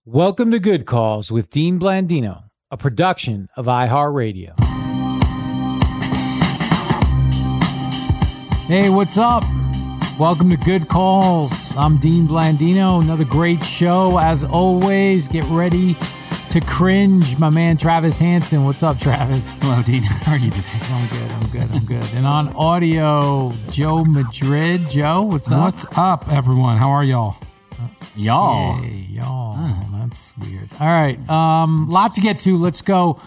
Welcome to Good Calls with Dean Blandino, a production of iHeartRadio. Hey, what's up? Welcome to Good Calls. I'm Dean Blandino. Another great show. As always, get ready to cringe. My man, Travis Hansen. What's up, Travis? Hello, Dean. How are you today? I'm good. And on audio, Joe Madrid. Joe, what's up? What's up, everyone? How are y'all? Y'all. Hey, y'all. That's weird. All right. Lot to get to. Let's go.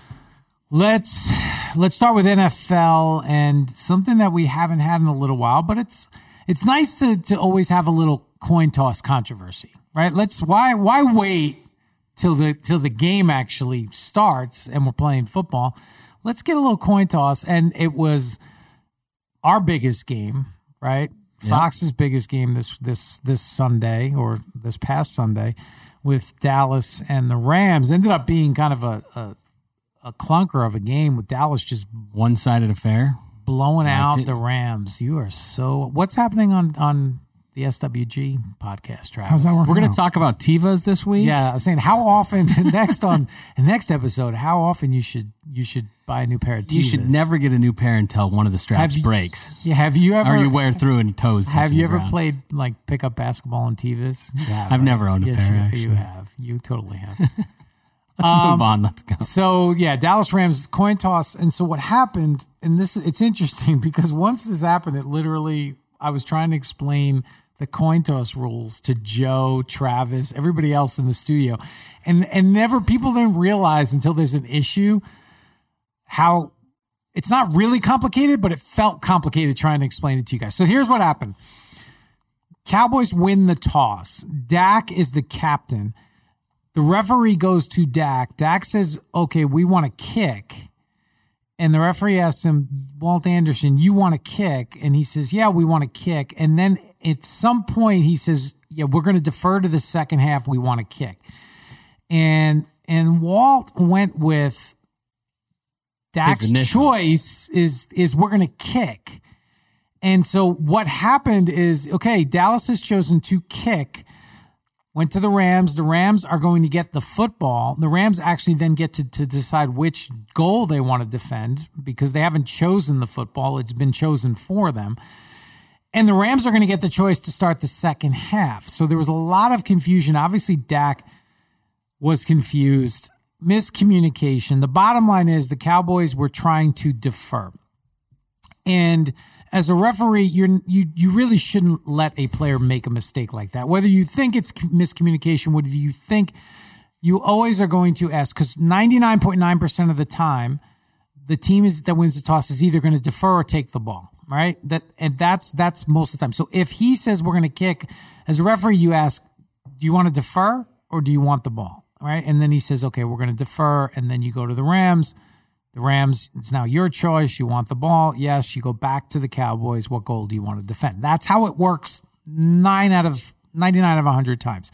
Let's start with NFL and something that we haven't had in a little while, but it's nice to always have a little coin toss controversy, right? Why wait till the game actually starts and we're playing football? Let's get a little coin toss. And it was our biggest game, right? Yep. Fox's biggest game this Sunday, or this past Sunday, with Dallas and the Rams. Ended up being kind of a clunker of a game with Dallas just one-sided affair, blowing out the Rams. You are so. What's happening on the SWG podcast, Travis? How's that working? We're going to talk about Tevas this week. Yeah, I was saying how often next episode, how often you should buy a new pair of Tevas. You should never get a new pair until one of the straps breaks. Yeah, have you ever? Or you wear through and your toes. Have you ever played like pickup basketball in Tevas? I've never owned a pair. You have. You totally have. Let's move on. Let's go. So yeah, Dallas Rams coin toss. And so what happened? And it's interesting because once this happened, it literally I was trying to explain the coin toss rules to Joe, Travis, everybody else in the studio. And never people didn't realize until there's an issue how it's not really complicated, but it felt complicated trying to explain it to you guys. So here's what happened. Cowboys win the toss. Dak is the captain. The referee goes to Dak. Dak says, okay, we want to kick. And the referee asks him, Walt Anderson, you want to kick? And he says, yeah, we want to kick. And then at some point he says, yeah, we're going to defer to the second half. We want to kick. And Walt went with Dak's choice is we're going to kick. And so what happened is, okay, Dallas has chosen to kick. Went to the Rams. The Rams are going to get the football. The Rams actually then get to decide which goal they want to defend because they haven't chosen the football. It's been chosen for them. And the Rams are going to get the choice to start the second half. So there was a lot of confusion. Obviously, Dak was confused. Miscommunication. The bottom line is the Cowboys were trying to defer. And as a referee, you really shouldn't let a player make a mistake like that. Whether you think it's miscommunication, whether you think you always are going to ask, because 99.9% of the time, the team that wins the toss is either going to defer or take the ball, right? That's most of the time. So if he says we're going to kick, as a referee, you ask, do you want to defer or do you want the ball, right? And then he says, okay, we're going to defer, and then you go to the Rams. The Rams, it's now your choice. You want the ball? Yes. You go back to the Cowboys. What goal do you want to defend? That's how it works 99 out of 100 times.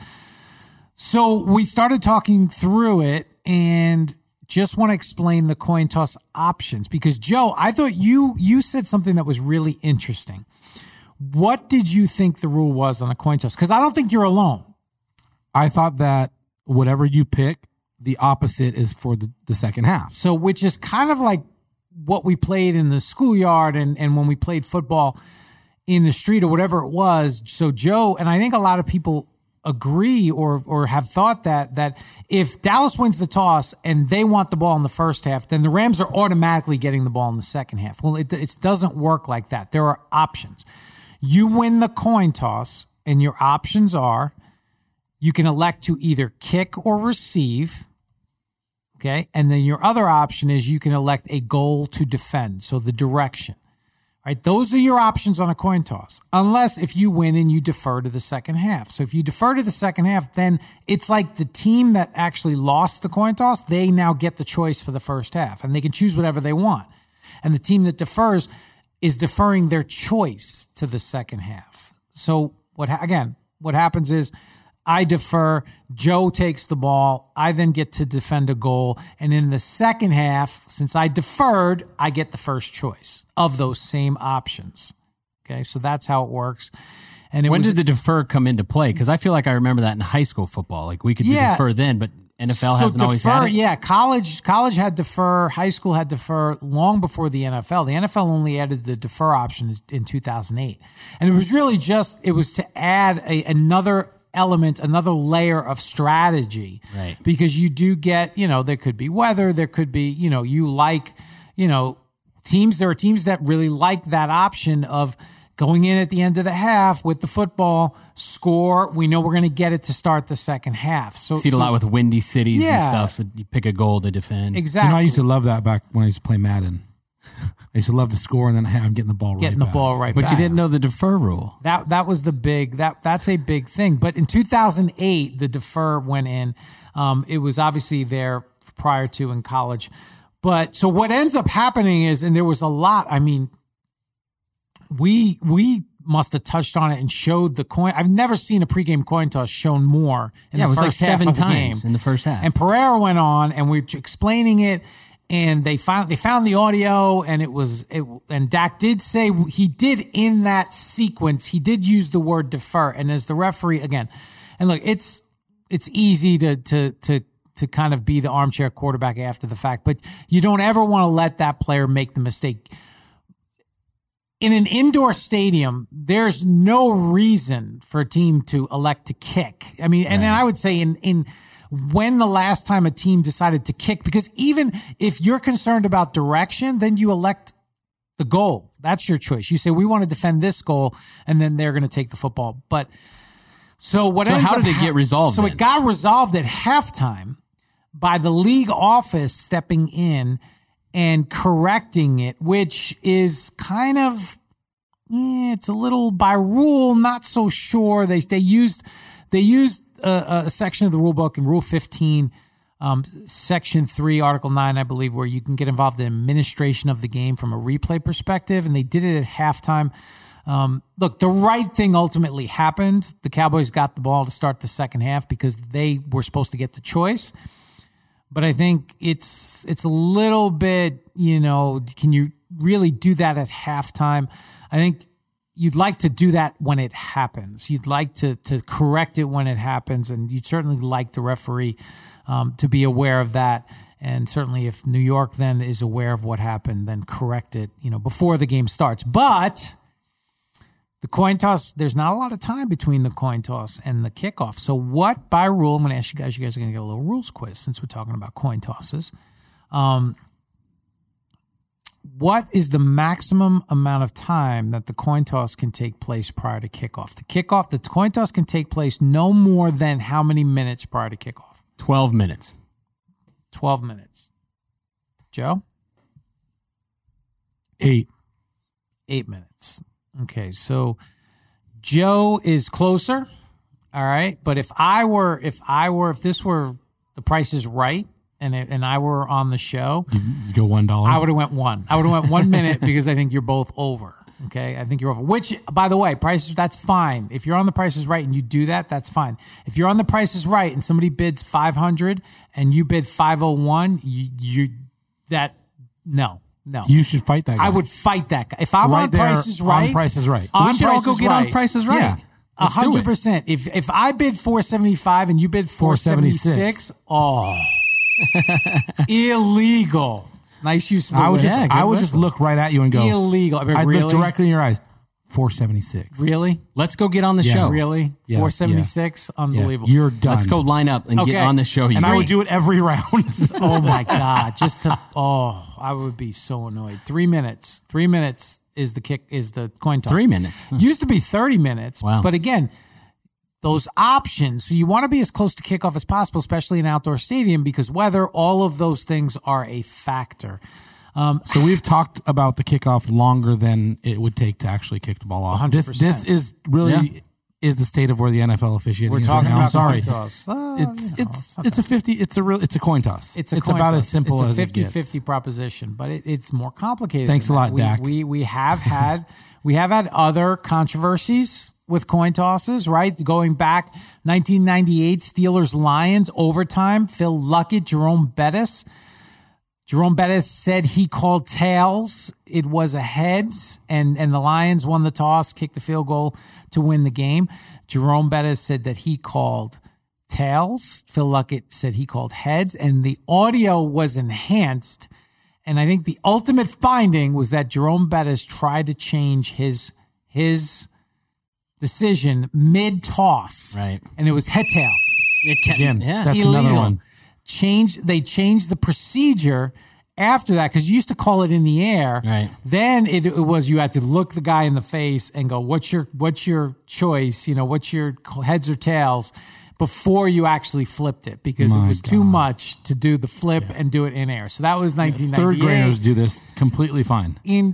So we started talking through it and just want to explain the coin toss options because, Joe, I thought you said something that was really interesting. What did you think the rule was on a coin toss? Because I don't think you're alone. I thought that whatever you pick, the opposite is for the second half. So which is kind of like what we played in the schoolyard and when we played football in the street or whatever it was. So Joe, and I think a lot of people agree or have thought that if Dallas wins the toss and they want the ball in the first half, then the Rams are automatically getting the ball in the second half. Well, it doesn't work like that. There are options. You win the coin toss and your options are you can elect to either kick or receive. Okay. And then your other option is you can elect a goal to defend. So the direction, right? Those are your options on a coin toss, unless if you win and you defer to the second half. So if you defer to the second half, then it's like the team that actually lost the coin toss, they now get the choice for the first half and they can choose whatever they want. And the team that defers is deferring their choice to the second half. So what happens is I defer, Joe takes the ball, I then get to defend a goal, and in the second half, since I deferred, I get the first choice of those same options. Okay, so that's how it works. And when did the defer come into play? Because I feel like I remember that in high school football. Like we could do defer then, but NFL hasn't always had it. Yeah, college had defer, high school had defer long before the NFL. The NFL only added the defer option in 2008. And it was really to add another element, another layer of strategy. Right. Because you do get, there could be weather, there could be, teams, there are teams that really like that option of going in at the end of the half with the football, score. We know we're going to get it to start the second half. So see it a lot with windy cities and stuff. You pick a goal to defend. Exactly. I used to love that back when I used to play Madden. I used to love to score and then I'm getting the ball right back. But you didn't know the defer rule. That was the big that's a big thing. But in 2008, the defer went in. It was obviously there prior to in college. But so what ends up happening is, and there was a lot. I mean, we must have touched on it and showed the coin. I've never seen a pregame coin toss shown more in the first half of the game. In the first half. And Pereira went on, and we were explaining it, and they found the audio, and and Dak did say he did in that sequence, he did use the word defer. And as the referee again, and look, it's easy to kind of be the armchair quarterback after the fact, but you don't ever want to let that player make the mistake. In an indoor stadium, there's no reason for a team to elect to kick. I mean, and then I would say in when the last time a team decided to kick, because even if you're concerned about direction, then you elect the goal. That's your choice. You say, we want to defend this goal, and then they're going to take the football. But so how did it get resolved? So it got resolved at halftime by the league office stepping in and correcting it, which is kind of, it's a little by rule, not so sure. They used a section of the rule book in Rule 15, Section 3, Article 9, I believe, where you can get involved in administration of the game from a replay perspective, and they did it at halftime. Look, the right thing ultimately happened. The Cowboys got the ball to start the second half because they were supposed to get the choice. But I think it's a little bit, can you really do that at halftime? I think you'd like to do that when it happens. You'd like to correct it when it happens, and you'd certainly like the referee to be aware of that. And certainly if New York then is aware of what happened, then correct it, before the game starts. But the coin toss, there's not a lot of time between the coin toss and the kickoff. So what, by rule, I'm going to ask you guys are going to get a little rules quiz since we're talking about coin tosses. What is the maximum amount of time that the coin toss can take place prior to kickoff? The coin toss can take place no more than how many minutes prior to kickoff? 12 minutes. 12 minutes. Joe? 8. 8 minutes. Okay, so Joe is closer. All right, but if this were The Price is Right, and I were on the show, you go $1. I would have went 1. I would have went 1 minute because I think you're both over. Okay, I think you're over. Which, by the way, that's fine. If you're on The Price is Right and you do that, that's fine. If you're on The Price is Right and somebody bids $500 and you bid $501, no. You should fight that guy. I would fight that guy. If I'm on Price is Right. On Price is Right. We should all go get on Price is Right. Yeah. 100%. If I bid $475 and you bid $476, illegal. Nice use of the word. I would just look right at you and go, illegal. I'd look directly in your eyes. $476. Really? Let's go get on the show. Really? Yeah. $476? Unbelievable. Yeah. You're done. Let's go line up and get on the show. And I would do it every round. Oh my God. I would be so annoyed. 3 minutes. 3 minutes is the coin toss. 3 minutes. Used to be 30 minutes. Wow. But again, those options. So you want to be as close to kickoff as possible, especially in an outdoor stadium, because weather, all of those things are a factor. So we've talked about the kickoff longer than it would take to actually kick the ball off. 100%. This is really is the state of where the NFL officiating is. We're talking about coin toss. It's a 50. It's a coin toss. It's about toss. as simple as it gets. It's a 50-50 proposition, but it's more complicated. Thanks a lot, Dak. We have had other controversies with coin tosses, right? Going back 1998, Steelers-Lions overtime, Phil Luckett, Jerome Bettis. Jerome Bettis said he called tails. It was a heads, and the Lions won the toss, kicked the field goal to win the game. Jerome Bettis said that he called tails. Phil Luckett said he called heads, and the audio was enhanced. And I think the ultimate finding was that Jerome Bettis tried to change his decision mid-toss. Right. And it was head tails. Again, Yeah. that's Illegal. another one. They changed the procedure after that because you used to call it in the air. Right. Then it was you had to look the guy in the face and go, "What's your choice? What's your heads or tails?" Before you actually flipped it because it was too much to do the flip and do it in air. So that was 1998. Third graders do this completely fine. In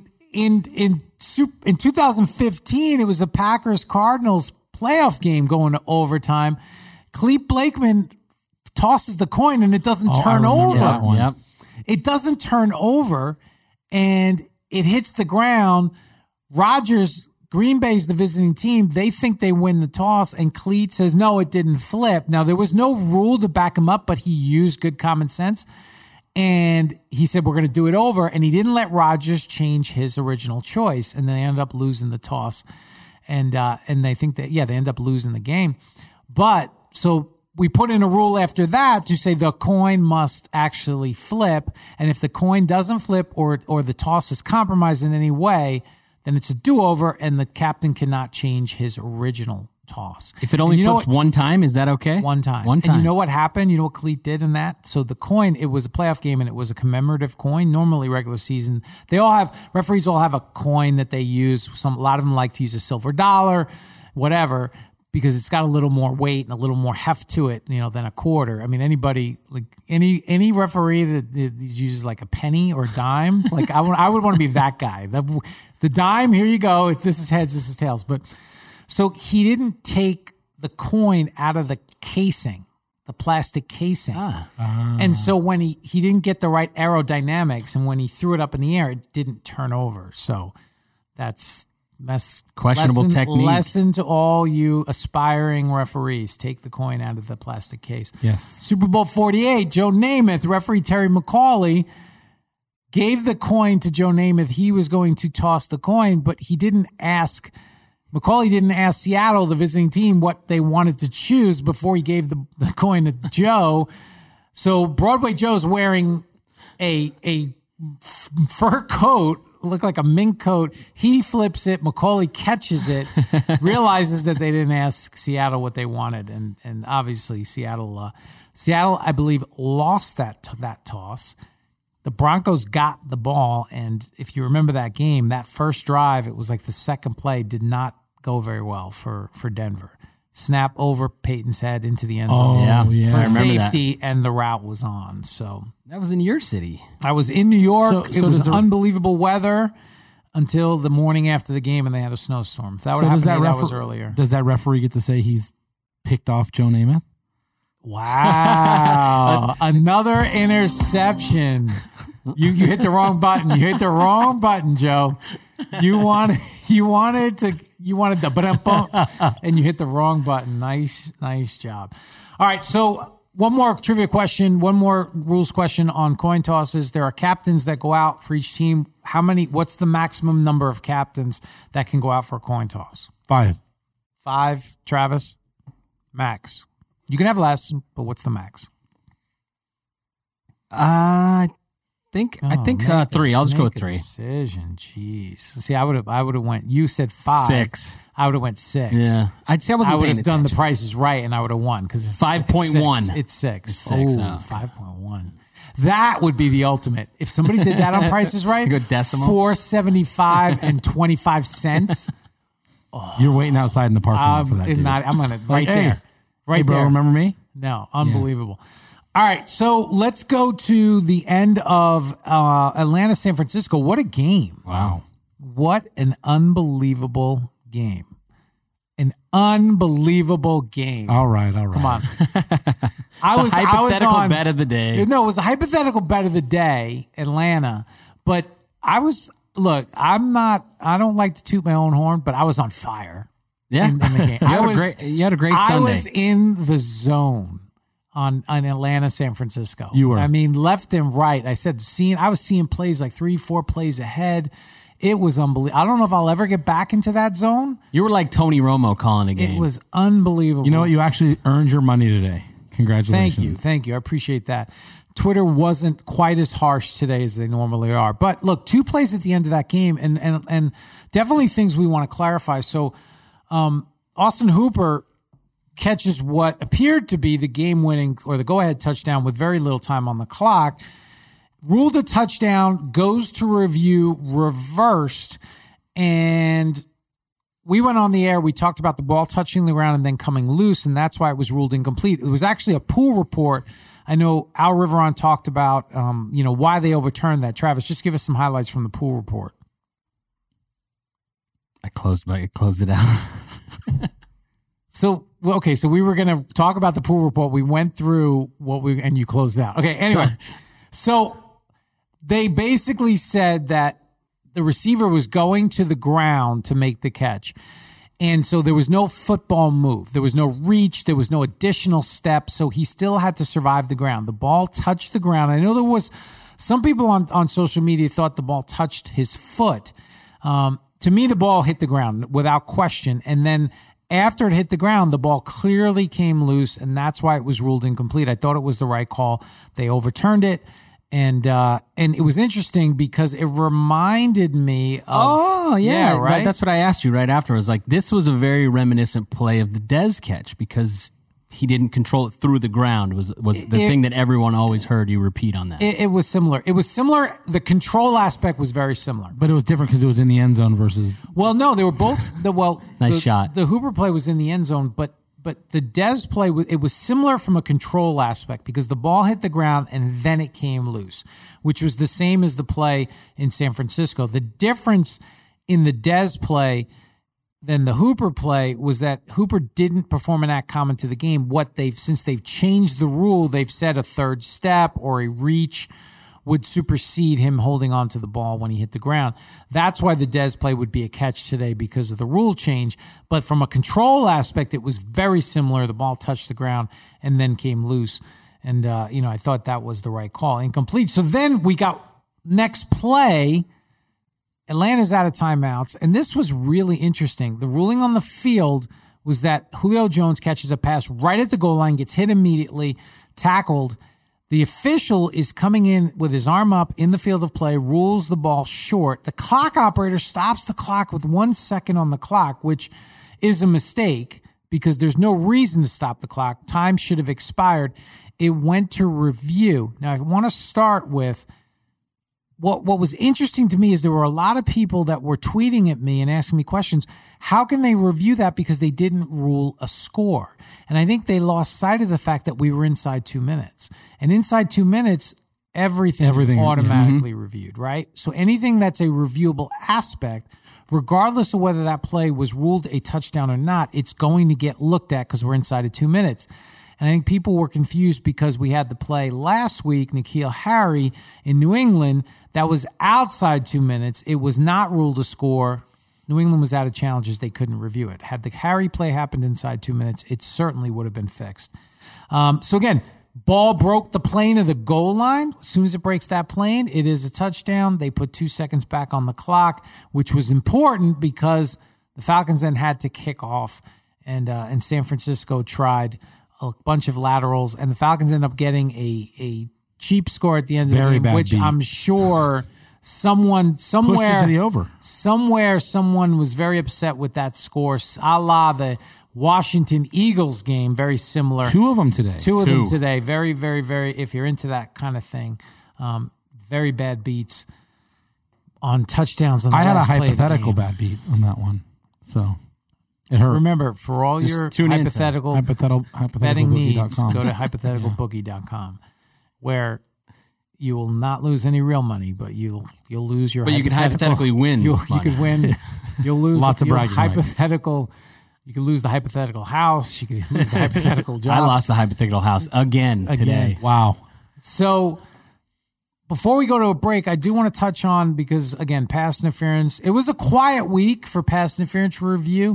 2015, it was a Packers-Cardinals playoff game going to overtime. Clete Blakeman tosses the coin and it doesn't turn over. that one. Yep. It doesn't turn over and it hits the ground. Rodgers, Green Bay's the visiting team. They think they win the toss and Clete says, no, it didn't flip. Now, there was no rule to back him up, but he used good common sense. And he said, we're going to do it over. And he didn't let Rodgers change his original choice. And they ended up losing the toss. And they think that, they end up losing the game. But so we put in a rule after that to say the coin must actually flip. And if the coin doesn't flip or the toss is compromised in any way, then it's a do-over and the captain cannot change his original toss. If it only flips one time, is that okay? One time. One time. And you know what happened? You know what Clete did in that? So the coin, it was a playoff game and it was a commemorative coin. Normally regular season, referees all have a coin that they use. A lot of them like to use a silver dollar, whatever, because it's got a little more weight and a little more heft to it, than a quarter. I mean, anybody, like any referee that uses like a penny or a dime, like I would want to be that guy. The dime, here you go. This is heads, this is tails. But so he didn't take the coin out of the casing, the plastic casing. And so when he didn't get the right aerodynamics, and when he threw it up in the air, it didn't turn over. So that's questionable technique. Lesson to all you aspiring referees: take the coin out of the plastic case. Yes. Super Bowl 48, Joe Namath, referee Terry McAulay gave the coin to Joe Namath. He was going to toss the coin, but McAulay didn't ask Seattle, the visiting team, what they wanted to choose before he gave the coin to Joe. So Broadway Joe's wearing a fur coat, looked like a mink coat. He flips it. McAulay catches it, realizes that they didn't ask Seattle what they wanted. And obviously Seattle, I believe, lost that toss. The Broncos got the ball, and if you remember that game, that first drive, it was like the second play did not go very well for Denver. Snap over Peyton's head into the end zone for safety, and the route was on. So that was in your city. I was in New York. It was unbelievable weather until the morning after the game, and they had a snowstorm. If that would have happened 8 hours earlier. Does that referee get to say he's picked off Joe Namath? Wow. Another interception. You hit the wrong button. You hit the wrong button, Joe. You wanted the bump, and you hit the wrong button. Nice job. All right, so one more trivia question, one more rules question on coin tosses. There are captains that go out for each team. What's the maximum number of captains that can go out for a coin toss? 5. 5, Travis? Max. You can have less, but what's the max? I think 3. I'll just go with 3. Decision. Jeez. See, I would have went. You said 5. 6. I would have went 6. Yeah. I would have done the prices right, and I would have won because it's 5.1. It's 6. It's 6. Ooh, 5.1. That would be the ultimate. If somebody did that on Prices Right, go decimal. $4.75 and 25 cents. You're waiting outside in the parking lot for that. I'm gonna there. Right, hey, bro, there. Remember me? No, unbelievable. Yeah. All right, so let's go to the end of Atlanta, San Francisco. What a game. Wow. What an unbelievable game. An unbelievable game. All right. Come on. I was hypothetical bet of the day. No, it was a hypothetical bet of the day, Atlanta. But I don't like to toot my own horn, but I was on fire. Yeah. In the game. You had a great Sunday. I was in the zone. on Atlanta, San Francisco. You were. I mean, left and right. I was seeing plays like 3-4 plays ahead. It was unbelievable. I don't know if I'll ever get back into that zone. You were like Tony Romo calling a game. It was unbelievable. You know what? You actually earned your money today. Congratulations. Thank you. I appreciate that. Twitter wasn't quite as harsh today as they normally are. But look, 2 plays at the end of that game, and definitely things we want to clarify. So Austin Hooper catches what appeared to be the game-winning or the go-ahead touchdown with very little time on the clock. Ruled a touchdown, goes to review, reversed, and we went on the air. We talked about the ball touching the ground and then coming loose, and that's why it was ruled incomplete. It was actually a pool report. I know Al Riveron talked about why they overturned that. Travis, just give us some highlights from the pool report. I closed it out. So we were going to talk about the pool report. We went through and you closed out. Okay, anyway. Sure. So they basically said that the receiver was going to the ground to make the catch. And so there was no football move. There was no reach. There was no additional step. So he still had to survive the ground. The ball touched the ground. I know there was some people on social media thought the ball touched his foot. To me, the ball hit the ground without question. And then after it hit the ground, the ball clearly came loose, and that's why it was ruled incomplete. I thought it was the right call. They overturned it. And it was interesting because it reminded me of... Oh, yeah. Right? That's what I asked you right after. I was like, this was a very reminiscent play of the Dez catch because he didn't control it through the ground was the thing that everyone always heard you repeat on that. It was similar. It was similar. The control aspect was very similar. But it was different because it was in the end zone versus... Well, no, they were both... Nice shot. The Hooper play was in the end zone, but the Dez play, it was similar from a control aspect because the ball hit the ground and then it came loose, which was the same as the play in San Francisco. The difference in the Dez play than the Hooper play was that Hooper didn't perform an act common to the game. Since they've changed the rule, they've said a third step or a reach would supersede him holding on to the ball when he hit the ground. That's why the Dez play would be a catch today because of the rule change. But from a control aspect, it was very similar. The ball touched the ground and then came loose. And, I thought that was the right call. Incomplete. So then we got next play. Atlanta's out of timeouts. And this was really interesting. The ruling on the field was that Julio Jones catches a pass right at the goal line, gets hit immediately, tackled. The official is coming in with his arm up in the field of play, rules the ball short. The clock operator stops the clock with 1 second on the clock, which is a mistake because there's no reason to stop the clock. Time should have expired. It went to review. Now, I want to start with what was interesting to me is there were a lot of people that were tweeting at me and asking me questions. How can they review that because they didn't rule a score? And I think they lost sight of the fact that we were inside 2 minutes. And inside 2 minutes, everything is automatically reviewed, right? So anything that's a reviewable aspect, regardless of whether that play was ruled a touchdown or not, it's going to get looked at because we're inside of 2 minutes. And I think people were confused because we had the play last week, N'Keal Harry in New England, that was outside 2 minutes. It was not ruled a score. New England was out of challenges. They couldn't review it. Had the Harry play happened inside 2 minutes, it certainly would have been fixed. So again, ball broke the plane of the goal line. As soon as it breaks that plane, it is a touchdown. They put 2 seconds back on the clock, which was important because the Falcons then had to kick off, and San Francisco tried a bunch of laterals, and the Falcons end up getting a cheap score at the end of the game, which I'm sure someone somewhere pushed it to the over. Somewhere someone was very upset with that score, a la the Washington Eagles game, very similar. Two of them today. Very, very, very, if you're into that kind of thing, very bad beats on touchdowns. I had a hypothetical bad beat on that one, so it hurt. Remember, for all just your hypothetical betting needs, go to hypotheticalbookie.com, where you will not lose any real money, but you'll lose your. But you could hypothetically win. You could win. You'll lose lots of bragging hypothetical. You could lose the hypothetical house. You could lose the hypothetical job. I lost the hypothetical house again today. Wow. So before we go to a break, I do want to touch on, because again, pass interference. It was a quiet week for pass interference review.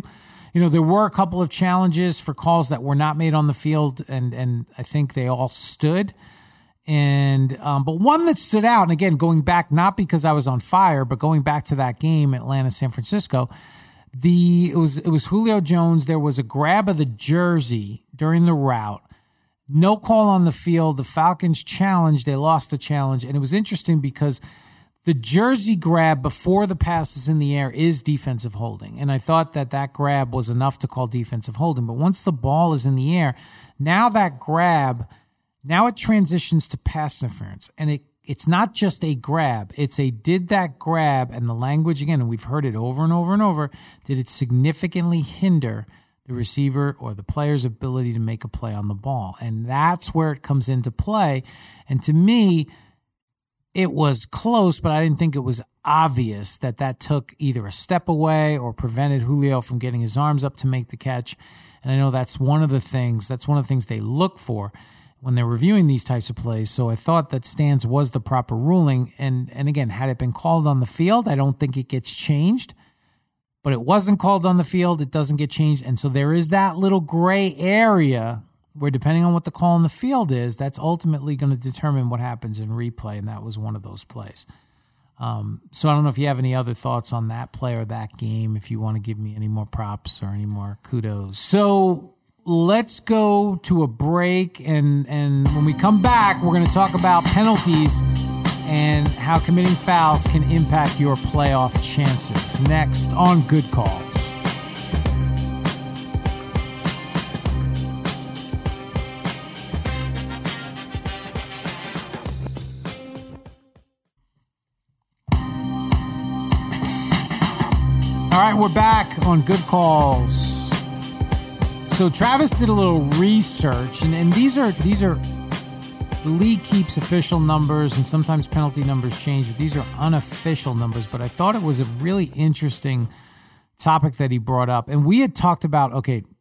there were a couple of challenges for calls that were not made on the field, and I think they all stood. And but one that stood out, and again, going back, not because I was on fire, but going back to that game, Atlanta-San Francisco, it was Julio Jones. There was a grab of the jersey during the route. No call on the field. The Falcons challenged. They lost the challenge. And it was interesting because the jersey grab before the pass is in the air is defensive holding. And I thought that grab was enough to call defensive holding. But once the ball is in the air, now that grab, now it transitions to pass interference. And it's not just a grab. It's did that grab, and the language, again, and we've heard it over and over and over, did it significantly hinder the receiver or the player's ability to make a play on the ball? And that's where it comes into play. And to me, it was close, but I didn't think it was obvious that took either a step away or prevented Julio from getting his arms up to make the catch. And I know that's one of the things they look for when they're reviewing these types of plays. So I thought that stance was the proper ruling. And again, had it been called on the field, I don't think it gets changed. But it wasn't called on the field. It doesn't get changed. And so there is that little gray area where, depending on what the call on the field is, that's ultimately going to determine what happens in replay. And that was one of those plays. So I don't know if you have any other thoughts on that play or that game, if you want to give me any more props or any more kudos. So let's go to a break. And when we come back, we're going to talk about penalties and how committing fouls can impact your playoff chances. Next on Good Calls. All right, we're back on Good Calls. So Travis did a little research, and these are the league keeps official numbers, and sometimes penalty numbers change, but these are unofficial numbers. But I thought it was a really interesting topic that he brought up. And we had talked about,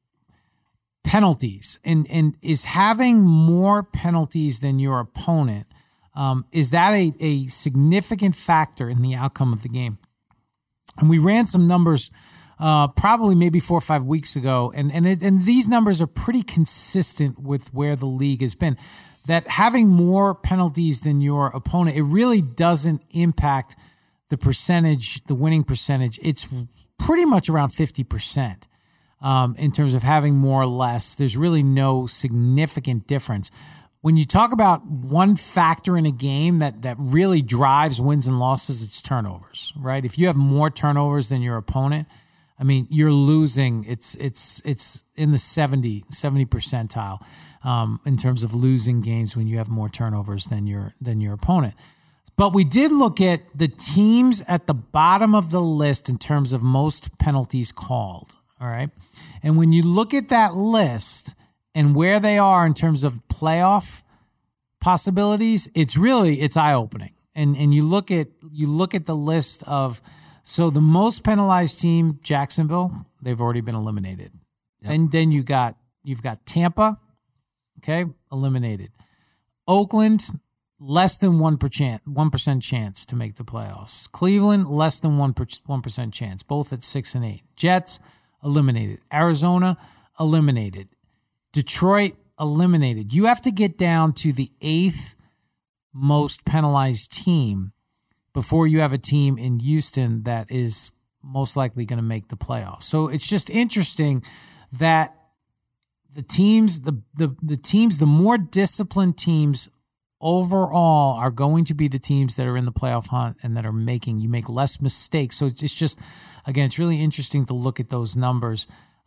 penalties. And is having more penalties than your opponent, is that a significant factor in the outcome of the game? And we ran some numbers probably maybe 4 or 5 weeks ago, and these numbers are pretty consistent with where the league has been. That having more penalties than your opponent, it really doesn't impact the percentage, the winning percentage. It's pretty much around 50% in terms of having more or less. There's really no significant difference. When you talk about one factor in a game that really drives wins and losses, it's turnovers, right? If you have more turnovers than your opponent, I mean, you're losing. It's in the 70 percentile in terms of losing games when you have more turnovers than your opponent. But we did look at the teams at the bottom of the list in terms of most penalties called. All right, and when you look at that list and where they are in terms of playoff possibilities, it's eye-opening. And you look at the list of, so the most penalized team, Jacksonville, they've already been eliminated. Yep. And then you've got Tampa, okay, eliminated. Oakland, less than 1% chance to make the playoffs. Cleveland, less than 1% chance, both at 6 and 8. Jets, eliminated. Arizona, eliminated. Detroit, eliminated. You have to get down to the 8th most penalized team before you have a team in Houston that is most likely going to make the playoffs. So it's just interesting that the teams, the more disciplined teams overall are going to be the teams that are in the playoff hunt and that you make less mistakes. So it's just, again, it's really interesting to look at those numbers.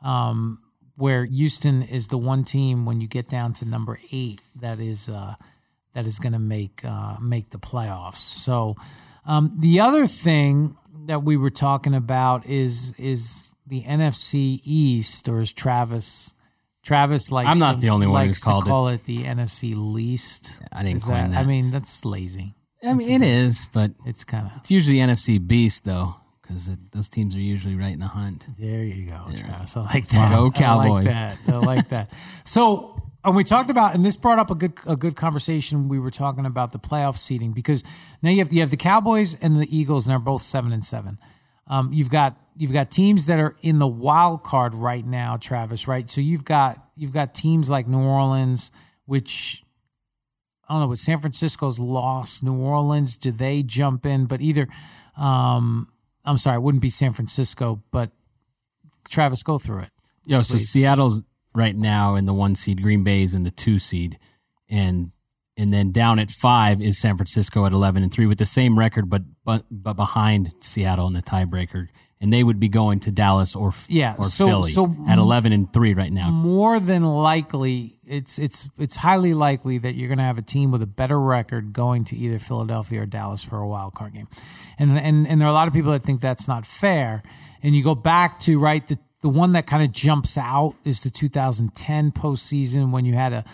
Where Houston is the one team when you get down to number 8 that is going to make the playoffs. So the other thing that we were talking about is the NFC East, or as Travis likes. I'm not the only one who's call it the NFC least. I didn't coin that. I mean, that's lazy. I mean, it is, but it's usually NFC Beast though. Because those teams are usually right in the hunt. There you go, Travis. I like that. Go Cowboys. I like that. So, and we talked about, and this brought up a good conversation. We were talking about the playoff seeding, because now you have the Cowboys and the Eagles, and they're both 7-7. You've got teams that are in the wild card right now, Travis, right? So you've got teams like New Orleans, which I don't know, but San Francisco's lost. New Orleans, do they jump in? But either I'm sorry, it wouldn't be San Francisco, but Travis, go through it. So Seattle's right now in the 1 seed, Green Bay's in the 2 seed, and then down at 5 is San Francisco at 11-3 with the same record, but behind Seattle in the tiebreaker, and they would be going to Dallas or Philly at 11-3 right now. More than likely, it's highly likely that you're going to have a team with a better record going to either Philadelphia or Dallas for a wild card game, and there are a lot of people that think that's not fair. And you go back to the one that kind of jumps out is the 2010 postseason when you had a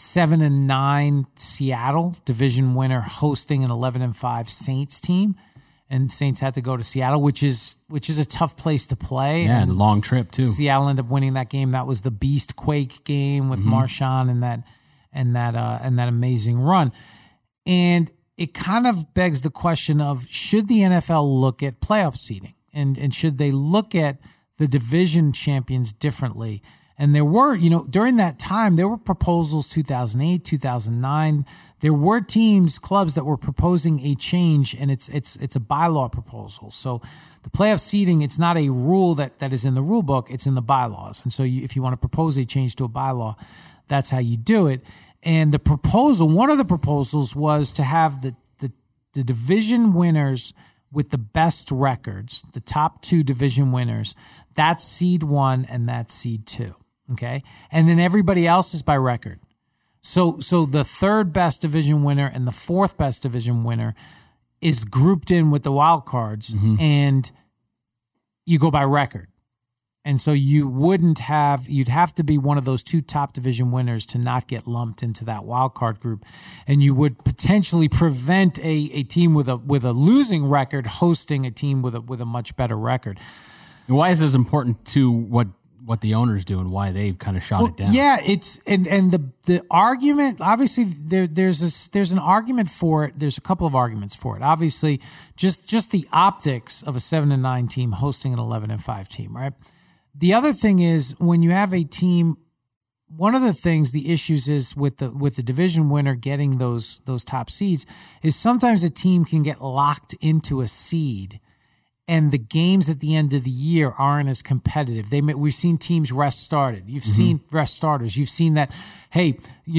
7-9 Seattle division winner hosting an 11-5 Saints team, and Saints had to go to Seattle, which is a tough place to play. Yeah, and a long trip too. Seattle ended up winning that game. That was the Beast Quake game with Marshawn and that amazing run. And it kind of begs the question of, should the NFL look at playoff seeding and should they look at the division champions differently? And there were, during that time, there were proposals, 2008, 2009. There were clubs that were proposing a change, and it's a bylaw proposal. So the playoff seeding, it's not a rule that is in the rule book, it's in the bylaws. And so if you want to propose a change to a bylaw, that's how you do it. And one of the proposals was to have the division winners with the best records, the top 2 division winners, that's seed 1 and that's seed 2. Okay. And then everybody else is by record. So the 3rd best division winner and the 4th best division winner is grouped in with the wild cards, and you go by record. And so you'd have to be one of those 2 top division winners to not get lumped into that wild card group. And you would potentially prevent a team with a losing record hosting a team with a much better record. Why is this important to what the owners do and why they've kind of shot it down? Yeah, it's and the argument, obviously there's an argument for it. There's a couple of arguments for it. Obviously, just the optics of a 7-9 team hosting an 11-5 team, right? The other thing is when you have a team, one of the issues is with the division winner getting those top seeds is sometimes a team can get locked into a seed, and the games at the end of the year aren't as competitive. We've seen teams rest started. You've seen rest starters. You've seen that, hey,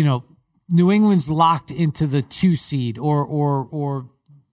New England's locked into the 2 seed, or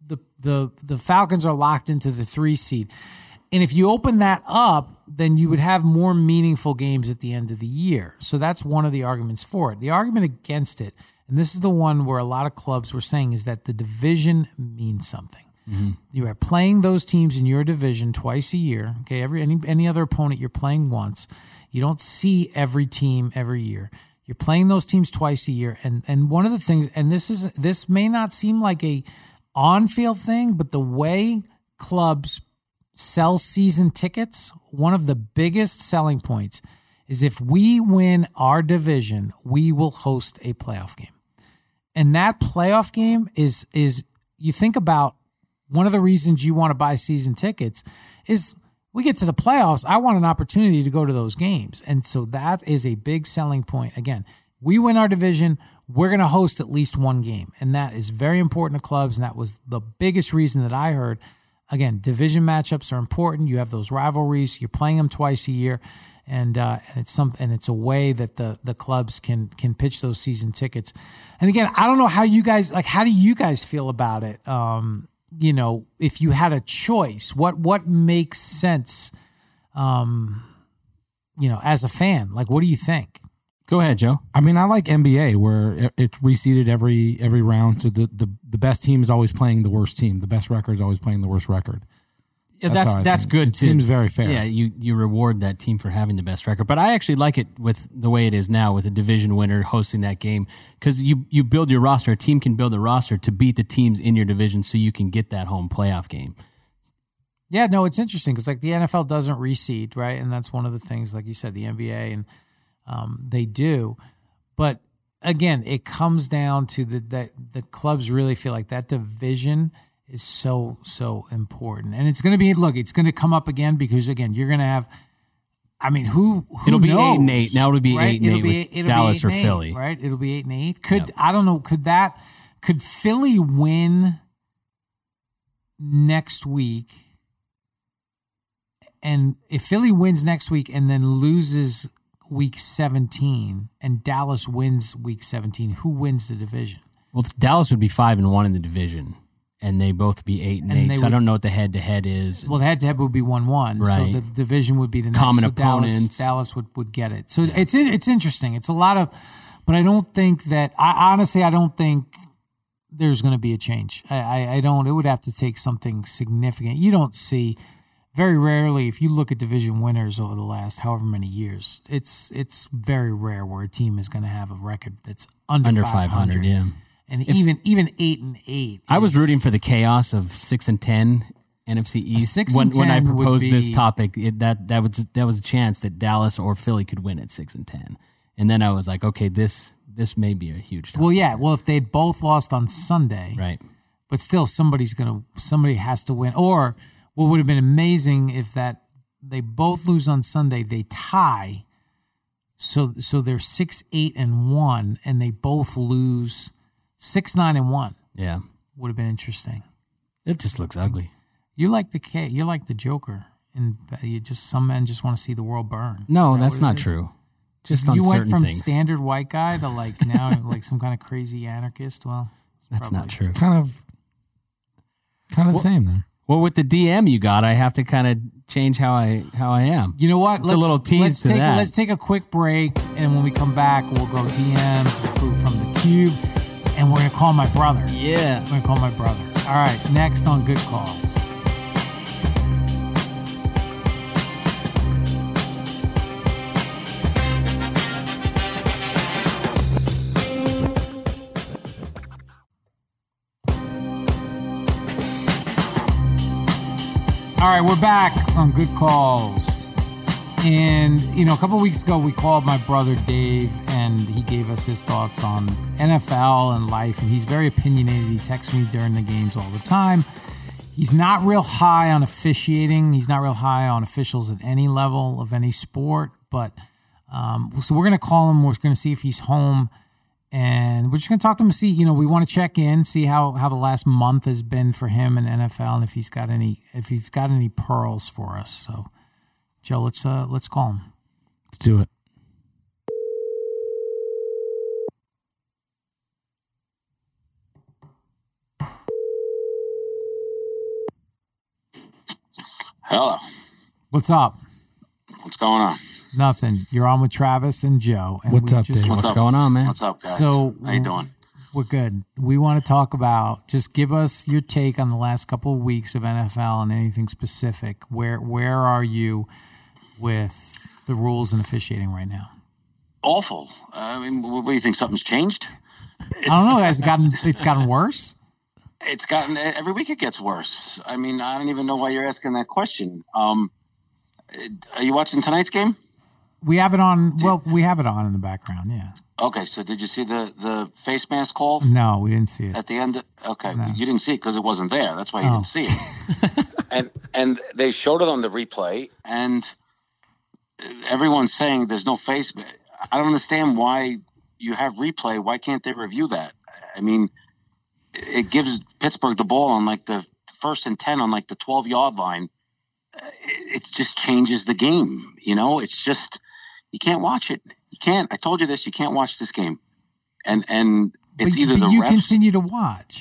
the Falcons are locked into the 3 seed. And if you open that up, then you would have more meaningful games at the end of the year. So that's one of the arguments for it. The argument against it, and this is the one where a lot of clubs were saying, is that the division means something. You are playing those teams in your division twice a year. Okay, any other opponent you're playing once. You don't see every team every year. You're playing those teams twice a year. And one of the things, and this may not seem like a on-field thing, but the way clubs sell season tickets, one of the biggest selling points is if we win our division, we will host a playoff game. And that playoff game is you think about one of the reasons you want to buy season tickets is we get to the playoffs, I want an opportunity to go to those games. And so that is a big selling point. Again, we win our division, we're going to host at least one game. And that is very important to clubs. And that was the biggest reason that I heard. Again, division matchups are important. You have those rivalries. You're playing them twice a year, and it's a way that the clubs can pitch those season tickets. And again, I don't know how you guys how do you guys feel about it? If you had a choice, what makes sense? As a fan, what do you think? Go ahead, Joe. I mean, I like NBA where it's reseeded every round. So the best team is always playing the worst team. The best record is always playing the worst record. Yeah, that's good. It seems very fair. Yeah, you reward that team for having the best record. But I actually like it with the way it is now with a division winner hosting that game because you build your roster. A team can build a roster to beat the teams in your division so you can get that home playoff game. Yeah, no, it's interesting because the NFL doesn't reseed, right? And that's one of the things, like you said, the NBA and they do. But again, it comes down to the clubs really feel like that division is so important. And it's going to be, it's going to come up again because, again, you're going to have, I mean, who it'll be knows, 8-8. Now it'll be right? 8-8 with Dallas or Philly. Right? It'll be 8-8. I don't know, could Philly win next week? And if Philly wins next week and then loses week 17 and Dallas wins week 17, who wins the division? Well, Dallas would be 5-1 in the division, and they both be 8-8. So I don't know what the head-to-head is. Well, the head-to-head would be 1-1. Right. So the division would be the next. Common opponents. Dallas would get it. So it's interesting. It's a lot of, but I don't think that. I don't think there's going to be a change. I don't. It would have to take something significant. You don't see. Very rarely, if you look at division winners over the last however many years, it's very rare where a team is going to have a record that's under 500. Yeah, and even 8-8. I was rooting for the chaos of 6-10 NFC East 6-10 when I proposed this topic. That was a chance that Dallas or Philly could win at 6-10, and then I was like, okay, this may be a huge topic. Well, yeah. Well, if they'd both lost on Sunday, right? But still, somebody has to win. Or what would have been amazing if that they both lose on Sunday, they tie, so they're 6-8-1, and they both lose 6-9-1. Yeah, would have been interesting. It just looks ugly. You like the Joker, and some men just want to see the world burn. No, that's not true. Just on certain things. You went from standard white guy to now like some kind of crazy anarchist. Well, that's not true. Kind of the same there. Well, with the DM you got, I have to kind of change how I am. You know what? It's a little tease to that. Let's take a quick break, and when we come back, we'll go DMs, we'll go from the Cube, and we're going to call my brother. Yeah. We're going to call my brother. All right, next on Good Calls. All right, we're back on Good Calls. And, a couple of weeks ago, we called my brother Dave, and he gave us his thoughts on NFL and life, and he's very opinionated. He texts me during the games all the time. He's not real high on officiating. He's not real high on officials at any level of any sport, but so we're going to call him. We're going to see if he's home. And we're just going to talk to him and see, we want to check in, see how the last month has been for him in NFL, and if he's got any pearls for us. So, Joe, let's call him. Let's do it. Hello. What's up? What's going on? Nothing. You're on with Travis and Joe. And What's up, Dave? What's going on, man? What's up, guys? So, how you doing? We're good. We want to talk about, just give us your take on the last couple of weeks of NFL and anything specific. Where are you with the rules and officiating right now? Awful. I mean, what do you think? Something's changed? I don't know. It's gotten worse? It's gotten, every week it gets worse. I mean, I don't even know why you're asking that question. Are you watching tonight's game? We have it on. Well, we have it on in the background. Yeah. Okay. So did you see the face mask call? No, we didn't see it At the end? Okay. No. You didn't see it because it wasn't there. That's why you didn't see it. and they showed it on the replay, and everyone's saying there's no face. I don't understand why you have replay. Why can't they review that? I mean, it gives Pittsburgh the ball on like the 1st and 10 on like the 12-yard line. It just changes the game. It's just, you can't watch it. You can't. I told you this. You can't watch this game. And it's either the refs. You continue to watch.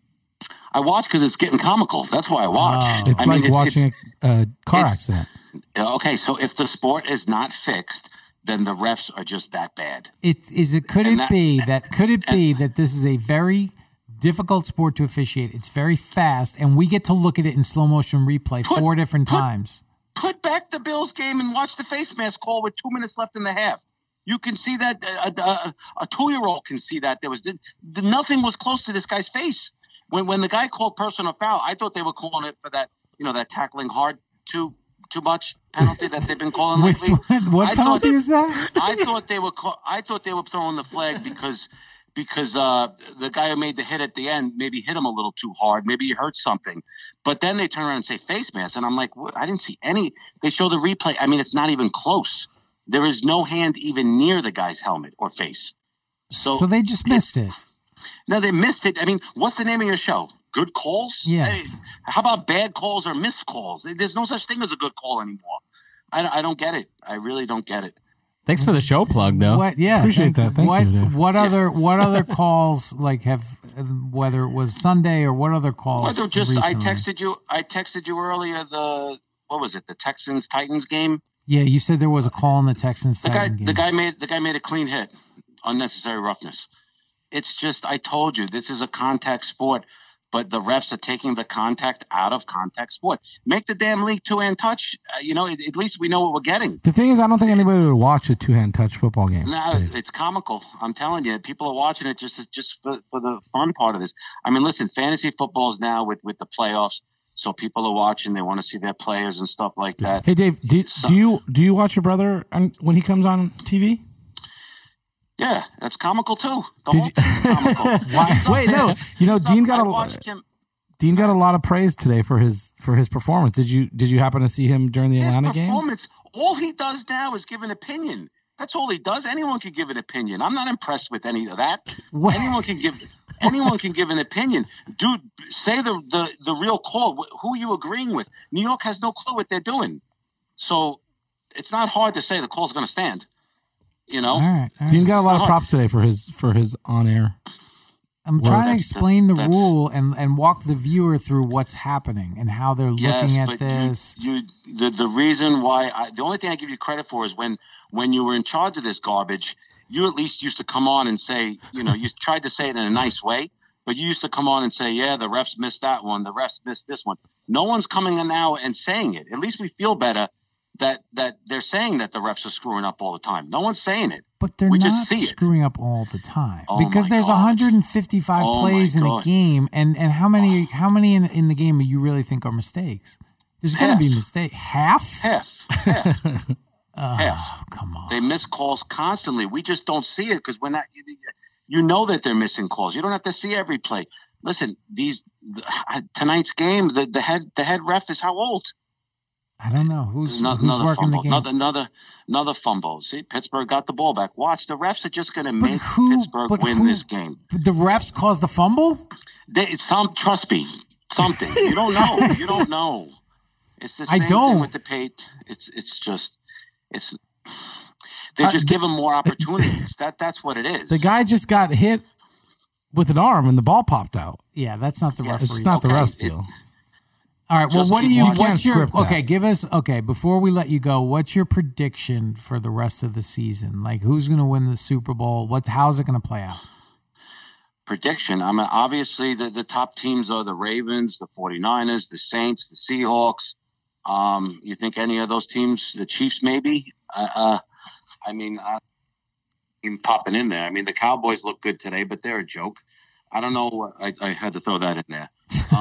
I watch because it's getting comical. That's why I watch. It's like watching a car accident. Okay, so if the sport is not fixed, then the refs are just that bad. Could it be that this is a very difficult sport to officiate? It's very fast, and we get to look at it in slow motion replay 4 different times. Put back the Bills game and watch the face mask call with 2 minutes left in the half. You can see that a 2-year-old can see that there was nothing was close to this guy's face when the guy called personal foul. I thought they were calling it for that that tackling hard too much penalty that they've been calling lately. What penalty is that? I thought they were throwing the flag because because the guy who made the hit at the end maybe hit him a little too hard. Maybe he hurt something. But then they turn around and say face mask. And I'm like, what? I didn't see any. They show the replay. I mean, it's not even close. There is no hand even near the guy's helmet or face. So they just missed it. No, they missed it. I mean, what's the name of your show? Good calls? Yes. Hey, how about bad calls or missed calls? There's no such thing as a good call anymore. I don't get it. I really don't get it. Thanks for the show plug, though. What? Yeah, appreciate that. Thank you, Dave. What other calls like have, whether it was Sunday or what other calls? Well, recently? I texted you earlier. What was it? The Texans Titans game. Yeah, you said there was a call in the Texans. The guy made a clean hit, unnecessary roughness. It's just, I told you, this is a contact sport, but the refs are taking the contact out of contact sport. Make the damn league two-hand touch. At least we know what we're getting. The thing is, I don't think anybody would watch a two-hand touch football game. No, it's comical. I'm telling you, people are watching it just for the fun part of this. I mean, listen, fantasy football is now with the playoffs, so people are watching. They want to see their players and stuff like that. Hey, Dave, do you watch your brother when he comes on TV? Yeah, that's comical too. The whole thing's comical. Wait, no. Dean got a lot of praise today for his performance. Did you happen to see him during the Atlanta game? All he does now is give an opinion. That's all he does. Anyone can give an opinion. I'm not impressed with any of that. Anyone can give an opinion. Dude, say the real call. Who are you agreeing with? New York has no clue what they're doing. So it's not hard to say the call's going to stand. All right. Dean got a lot of props today for his on-air. I'm trying to explain the rule and walk the viewer through what's happening and how they're looking at this. The reason why the only thing I give you credit for is when you were in charge of this garbage, you at least used to come on and say, you tried to say it in a nice way, but you used to come on and say, yeah, the refs missed that one, the refs missed this one. No one's coming in now and saying it. At least we feel better that they're saying that the refs are screwing up all the time. No one's saying it. But they're not screwing up all the time because there's 155 plays in a game, and how many in the game do you really think are mistakes? There's going to be mistakes. Half. Half. Come on. They miss calls constantly. We just don't see it because we're not. You know that they're missing calls. You don't have to see every play. Listen, tonight's game, the head ref is how old? I don't know who's working fumble. the game. Another fumble. See, Pittsburgh got the ball back. Watch, the refs are just going to make Pittsburgh win this game. The refs caused the fumble? Trust me, something. You don't know. You don't know. It's the same thing with the pay. They just give them more opportunities. That's what it is. The guy just got hit with an arm and the ball popped out. Yeah, that's not the referee. It's not the ref's deal. All right. Well, give us before we let you go, what's your prediction for the rest of the season? Like, who's going to win the Super Bowl? How's it going to play out? Prediction. I mean, obviously the top teams are the Ravens, the 49ers, the Saints, the Seahawks. You think any of those teams, the Chiefs maybe? I'm popping in there. I mean, the Cowboys look good today, but they're a joke. I don't know. I had to throw that in there.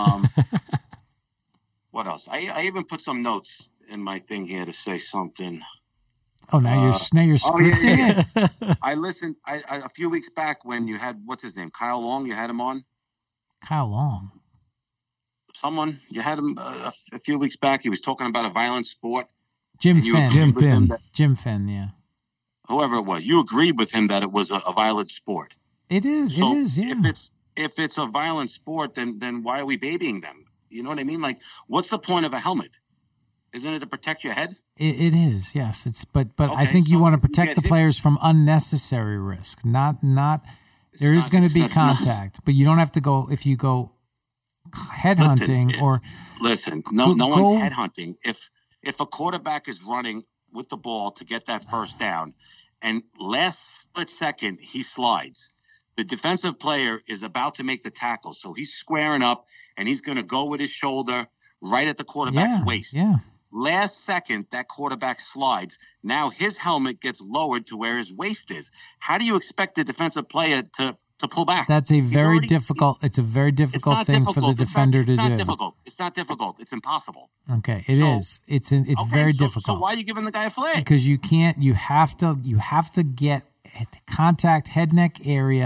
What else? I even put some notes in my thing here to say something. Oh, now you're scripting it. I listened a few weeks back when you had what's his name, Kyle Long. You had him on. Kyle Long. You had him a few weeks back. He was talking about a violent sport. Jim Finn. Jim Finn. Yeah. Whoever it was, you agreed with him that it was a violent sport. It is. So it is. Yeah. If it's a violent sport, then why are we babying them? You know what I mean? Like, what's the point of a helmet? Isn't it to protect your head? It is, yes. But I think you want to protect the players from unnecessary risk. Not. There is going to be contact, but you don't have to go if you go headhunting or. Listen, no one's headhunting. If a quarterback is running with the ball to get that first down, and last split second he slides, the defensive player is about to make the tackle, so he's squaring up. And he's going to go with his shoulder right at the quarterback's waist. Yeah. Last second, that quarterback slides. Now his helmet gets lowered to where his waist is. How do you expect the defensive player to pull back? That's a very difficult. It's a very difficult thing for the defender to do. It's not difficult. It's impossible. Okay, it is. It's very difficult. So why are you giving the guy a flag? Because you can't. You have to get contact head neck area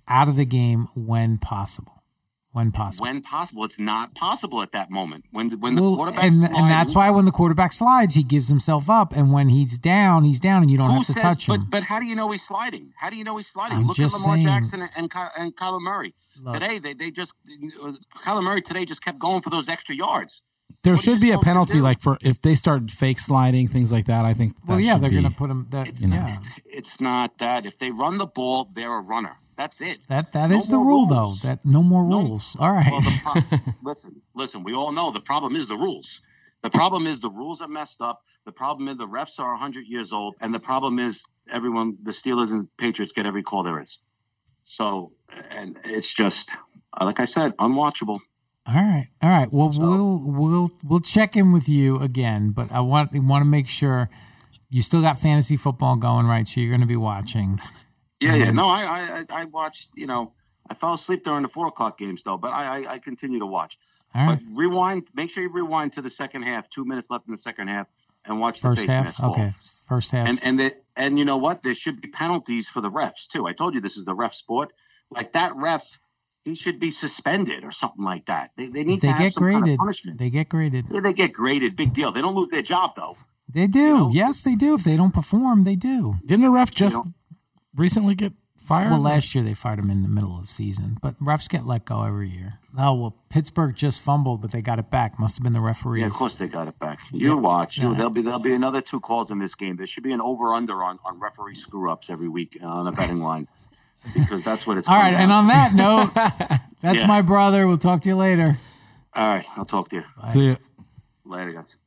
out of the game when possible. When possible. When possible. It's not possible at that moment. When the quarterback and slides, that's why when the quarterback slides, he gives himself up. And when he's down, and you don't have to touch him. But how do you know he's sliding? How do you know he's sliding? I'm Look at Lamar saying, Jackson and Kyler Murray. Today, Kyler Murray today just kept going for those extra yards. There should be a penalty, like for if they start fake sliding, things like that. I think. They're going to put him. It's not that. If they run the ball, they're a runner. That's it. That is the rule, rules. Though. That no more rules. All right. Well, listen. We all know the problem is the rules. The problem is the rules are messed up. The problem is the refs are 100 years old, and the problem is the Steelers and Patriots get every call there is. So, and it's just like I said, unwatchable. All right. Well, we'll check in with you again, but I want to make sure you still got fantasy football going, right? So you're going to be watching. Yeah. No, I watched. I fell asleep during the 4:00 games though, but I continue to watch. All right. But rewind. Make sure you rewind to the second half. 2 minutes left in the second half, and watch first the half. Okay, first half. And you know what? There should be penalties for the refs too. I told you this is the ref sport. Like that ref, he should be suspended or something like that. They need to have some kind of punishment. They get graded. Yeah, they get graded. Big deal. They don't lose their job though. They do. Yes, they do. If they don't perform, they do. Didn't a ref just recently get fired? Well, last year they fired him in the middle of the season, but refs get let go every year. Oh, well, Pittsburgh just fumbled, but they got it back. Must have been the referees. Yeah, of course they got it back. You watch. There'll be another 2 calls in this game. There should be an over-under on referee screw-ups every week on a betting line because that's what it's all right, and on that note, that's my brother. We'll talk to you later. All right, I'll talk to you. Bye. See ya. Later, guys.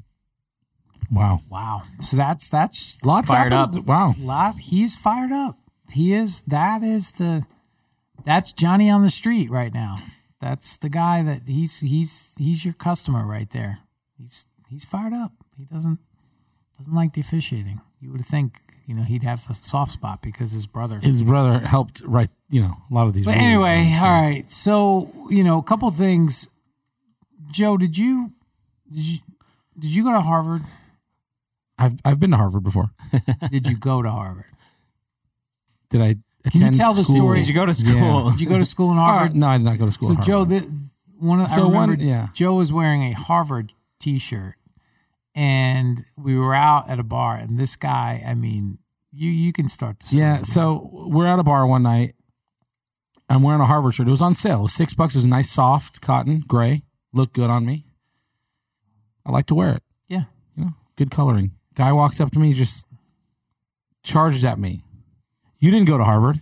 Wow. So that's lots fired up. Wow. He's fired up. He is. That's Johnny on the street right now. That's the guy that he's your customer right there. He's fired up. He doesn't like the officiating. You would think he'd have a soft spot because his brother helped write a lot of these. But rules. anyway, all right. So a couple things. Joe, did you go to Harvard? I've been to Harvard before. Did you go to Harvard? Did I attend Can you tell the school? story? Did you go to school? Yeah. Did you go to school in Harvard? No, I did not go to school. So at Joe, Harvard. Joe was wearing a Harvard T-shirt, and we were out at a bar, and this guy, I mean, you can start the story. Yeah, so we're at a bar one night. I'm wearing a Harvard shirt. It was on sale. It was $6. It was nice, soft cotton, gray. Looked good on me. I like to wear it. Yeah, good coloring. Guy walks up to me, just charges at me. You didn't go to Harvard.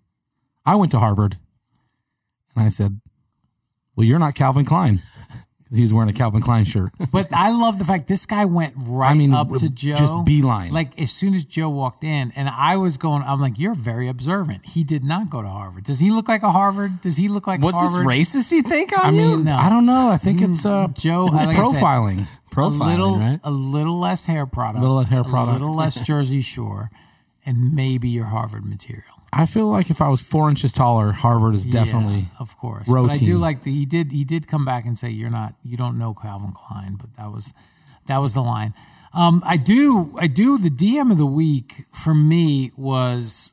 I went to Harvard. And I said, well, you're not Calvin Klein. Because he was wearing a Calvin Klein shirt. But I love the fact this guy went up to Joe. Just beeline. Like as soon as Joe walked in, and I'm like, you're very observant. He did not go to Harvard. Does he look like a Harvard? Does he look like Harvard? What's this racist you think on you? No. I don't know. I think it's Joe like profiling. Right? A little less hair product. A little less Jersey Shore, and maybe your Harvard material. I feel like if I was 4 inches taller, Harvard is definitely of course. row But I team. do like he did come back and say you don't know Calvin Klein, but that was the line. I do the DM of the week for me was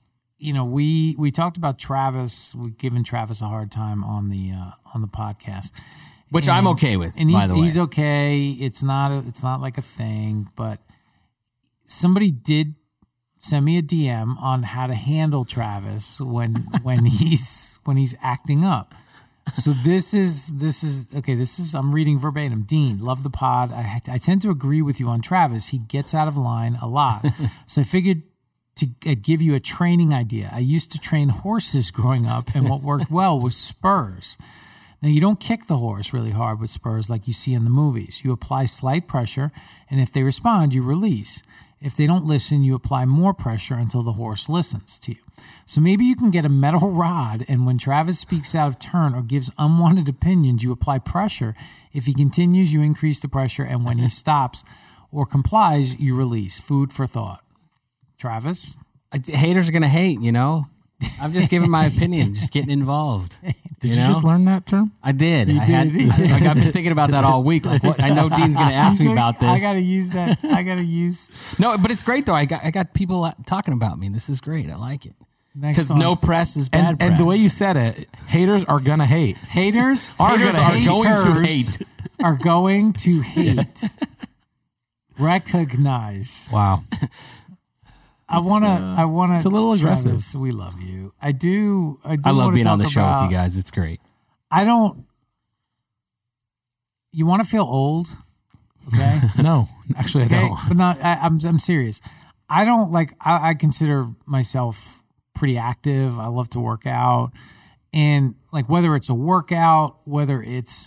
we talked about Travis. We've given Travis a hard time on the podcast. Which I'm okay with, and by the way. He's okay. It's not like a thing, but somebody did send me a DM on how to handle Travis when he's acting up. So this is okay. I'm reading verbatim. Dean, love the pod. I tend to agree with you on Travis. He gets out of line a lot. So I figured to give you a training idea. I used to train horses growing up, and what worked well was spurs. Now, you don't kick the horse really hard with spurs like you see in the movies. You apply slight pressure, and if they respond, you release. If they don't listen, you apply more pressure until the horse listens to you. So maybe you can get a metal rod, and when Travis speaks out of turn or gives unwanted opinions, you apply pressure. If he continues, you increase the pressure, and when he stops or complies, you release. Food for thought. Travis? Haters are going to hate, I'm just giving my opinion, just getting involved. Did you just learn that term? I did. I've been thinking about that all week. Like, I know Dean's going to ask me about this. I got to use that. No, but it's great though. I got people talking about me. This is great. I like it. Next Because song. no press is bad press. And the way you said it, haters are gonna hate. Haters Are going to hate. Are going to hate. Recognize. Wow. I wanna. it's a little aggressive. Travis, we love you. I do. I love wanna being on talk the show with about- you guys. It's great. I don't. You want to feel old, okay? No, actually, I Okay, don't. but not. I'm serious. I don't like. I consider myself pretty active. I love to work out, and like whether it's a workout, whether it's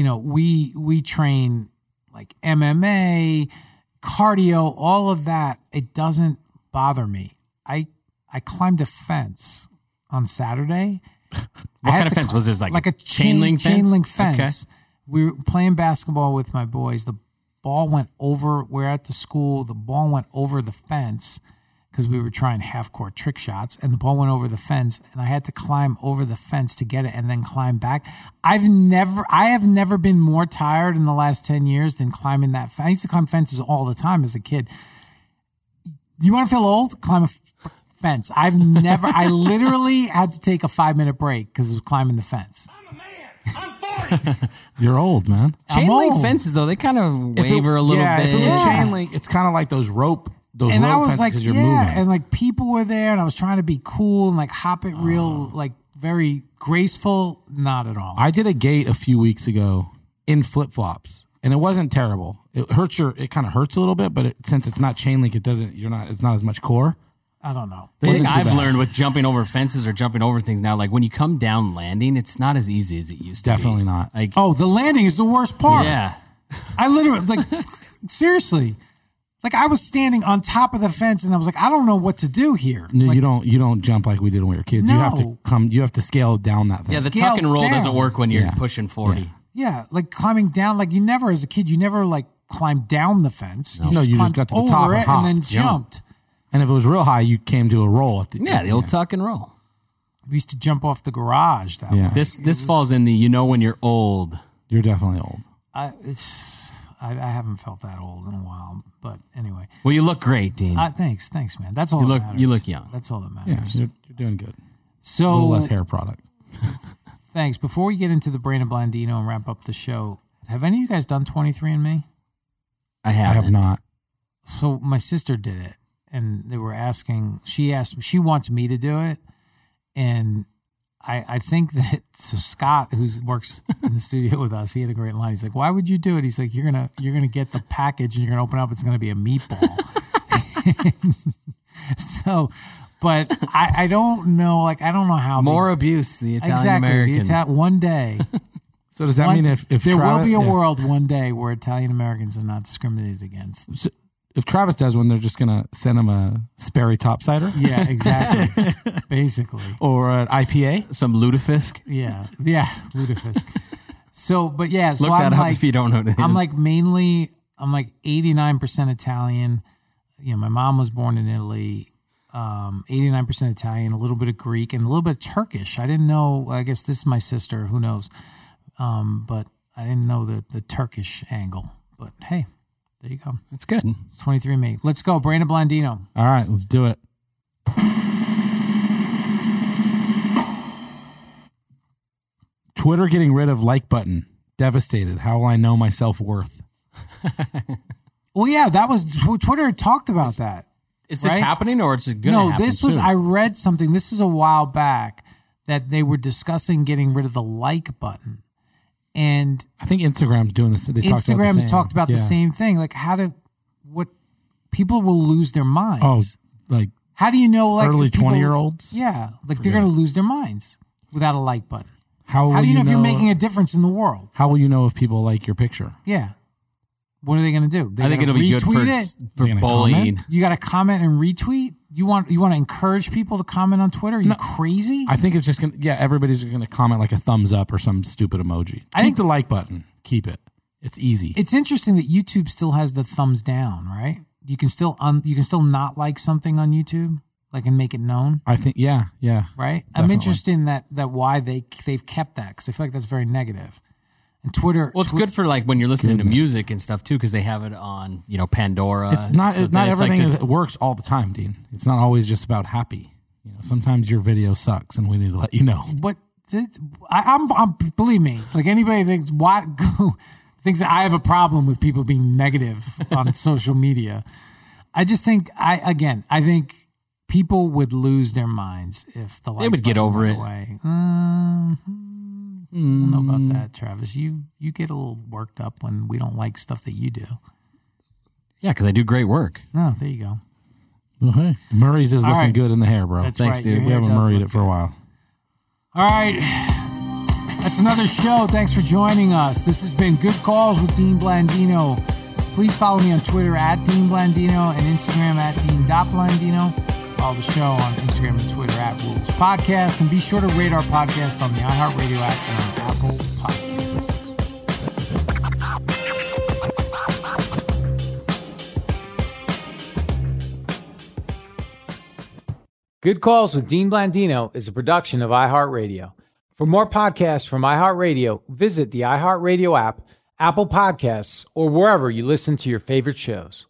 we train like MMA, cardio, all of that. It doesn't bother me. I climbed a fence on Saturday. What kind of fence was this? Like a chain link fence? Chain link fence. Okay. We were playing basketball with my boys. The ball went over. We're at the school. The ball went over the fence because we were trying half court trick shots, and the ball went over the fence, and I had to climb over the fence to get it and then climb back. I have never been more tired in the last 10 years than climbing that fence. I used to climb fences all the time as a kid. Do you want to feel old? Climb a fence. I literally had to take a 5-minute break because I was climbing the fence. I'm a man. I'm 40. You're old, man. Chain I'm link old. fences, though, they kind of waver a little yeah, bit. if it was Yeah. chain link, it's kind of like those rope And I rope was fences like, because you're yeah, moving. and like people were there, and I was trying to be cool and like hop it real, like very graceful. Not at all. I did a gate a few weeks ago in flip flops, and it wasn't terrible. It kind of hurts a little bit, but since it's not chain link, it's not as much core. I don't know. The thing Wasn't too I've bad. learned with jumping over fences or jumping over things now, like when you come down landing, it's not as easy as it used to be. Definitely not. Like, Oh, the landing is the worst part. yeah. I literally like seriously. Like I was standing on top of the fence, and I was like, I don't know what to do here. No, Like, you don't jump like we did when we were kids. No. You have to scale down that thing. Yeah, the Scale tuck and roll down. doesn't work when you're Yeah. pushing 40. Yeah, like climbing down. Like you never, as a kid, you never like climbed down the fence. No, you just climbed got to the over top and it hopped. then Jump. jumped. And if it was real high, you came to a roll at the Yeah, the old tuck and roll. We used to jump off the garage that Yeah. way. This falls in the when you're old. You're definitely old. I haven't felt that old in a while, but anyway. Well, you look great, Dean. Thanks, man. That's all. You that look- matters. you look young. That's all that Yeah, matters. you're doing good. A So little less hair product. thanks. Before we get into the Brandon Blandino and wrap up the show, have any of you guys done 23andMe? I I have haven't. not. So my sister did it, and they were asking. She wants me to do it, and I think that so Scott, who works in the studio with us, he had a great line. He's like, "Why would you do it?" He's like, "You're gonna get the package, and you're gonna open it up. It's gonna be a meatball." So, but I don't know. Like I don't know how More abuse, the Italian exactly Americans. one day. So does that mean if there Travis, will be a yeah. world one day where Italian Americans are not discriminated against? So if Travis does one, they're just gonna send him a Sperry topsider Yeah, exactly. Basically. or an IPA. Some lutefisk. Yeah, lutefisk. So, but yeah, so Look that I'm up like, if you don't know what it is. I'm like 89% Italian. You know, my mom was born in Italy. 89% Italian, a little bit of Greek, and a little bit of Turkish. I didn't know. I guess this is my sister. Who knows? But I didn't know the Turkish angle. But hey, there you go. It's good. It's 23andMe. Let's go, Brandon Blandino. All right, let's do it. Twitter getting rid of like button. Devastated. How will I know my self-worth? Well, yeah, that was Twitter talked about that. Is this Right? happening or is it going to No, happen this was soon? I read something. This is a while back that they were discussing getting rid of the like button, and I think Instagram's doing this. They Instagram talked about the Yeah. same thing. Like what people will lose their minds. Oh, like How do you know? Like early if people- 20-year-olds? Yeah, like they're going to lose their minds without a like button. How How do you know if you're know making a difference in the world? How will you know if people like your picture? Yeah. What are they going to do? I think it'll be good for it. They're gonna bullying. comment? You got to comment and retweet. You want to encourage people to comment on Twitter? Are you crazy? I think it's just gonna. Yeah, everybody's gonna comment like a thumbs up or some stupid emoji. I Keep think- the like button. Keep it. It's easy. It's interesting that YouTube still has the thumbs down, right? You can still not like something on YouTube, like and make it known, I think. Yeah. right? I'm Definitely. interested in that why they've kept that because I feel like that's very negative. And Twitter, Well, it's good for like when you're listening to Goodness. music and stuff too, because they have it on, Pandora. It's not. So not then it's like everything the- works all the time, Dean. It's not always just about happy. sometimes your video sucks, and we need to let you know. But I'm believe me, like anybody thinks thinks that I have a problem with people being negative on social media. I just think I think people would lose their minds if the they would get over it. I don't know about that, Travis. You get a little worked up when we don't like stuff that you do. Yeah, because I do great work. Oh, there you go. Okay. Murray's is looking good in the hair, bro. That's Thanks, right. dude. We haven't Murrayed it for a while. All right. That's another show. Thanks for joining us. This has been Good Calls with Dean Blandino. Please follow me on Twitter at Dean Blandino and Instagram at Dean.Blandino. Follow the show on Instagram and Twitter at Rules Podcast. And be sure to rate our podcast on the iHeartRadio app and on Apple Podcasts. Good Calls with Dean Blandino is a production of iHeartRadio. For more podcasts from iHeartRadio, visit the iHeartRadio app, Apple Podcasts, or wherever you listen to your favorite shows.